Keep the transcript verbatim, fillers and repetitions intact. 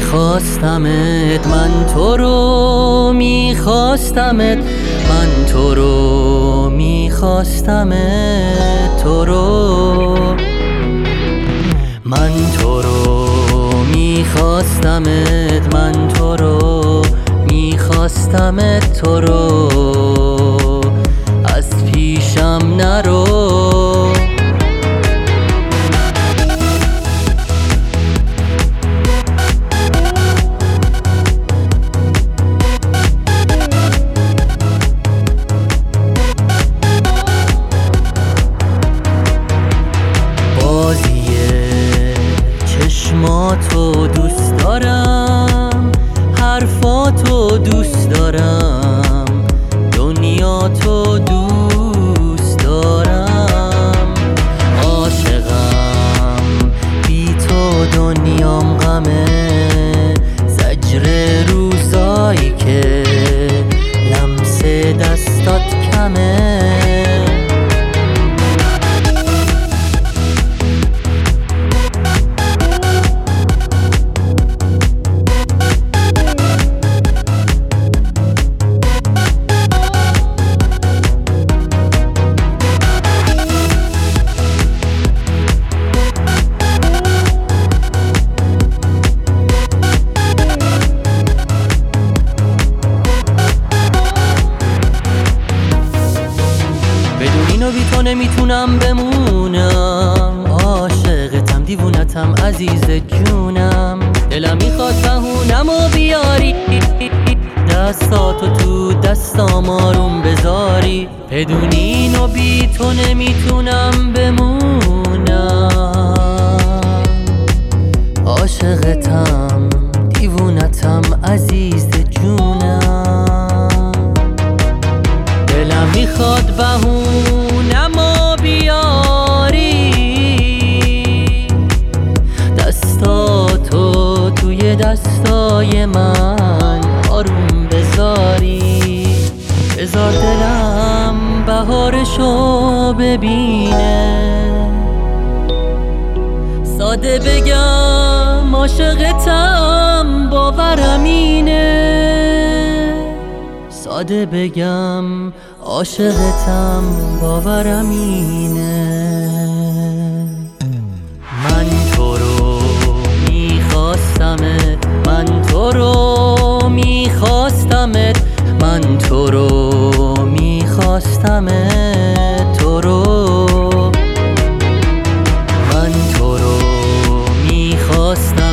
میخواستمت، من تو رو میخواستمت، من تو رو میخواستمت، تو رو من تو رو میخواستمت، من تو رو میخواستمت، تو رو از پیشم نرو. چشماتو دوست دارم، حرفاتو دوست دارم، دنیاتو دوست دارم، عاشقم بی تو دنیام غمه، زجر روزایی که لمس دستات کمه. بدون بی تو نمیتونم بمونم، عاشقتم دیوونتم عزیز جونم، دلم میخواد بهونم و بیاری، دستاتو تو دستام آروم بذاری. بدون این و بی تو نمیتونم بمونم، عاشقتم دیوونتم عزیز جونم، دلم میخواد بهونم و بیاری، دستاتو توی دستای من آروم بذاری. بذار دلم بهارشو ببینه، ساده بگم عاشقتم باورم اینه، ساده بگم عاشقتم باورم اینه. من تو رو میخواستمت، من تو رو میخواستمت، من تو رو میخواستمت، تو رو من تو رو میخواستم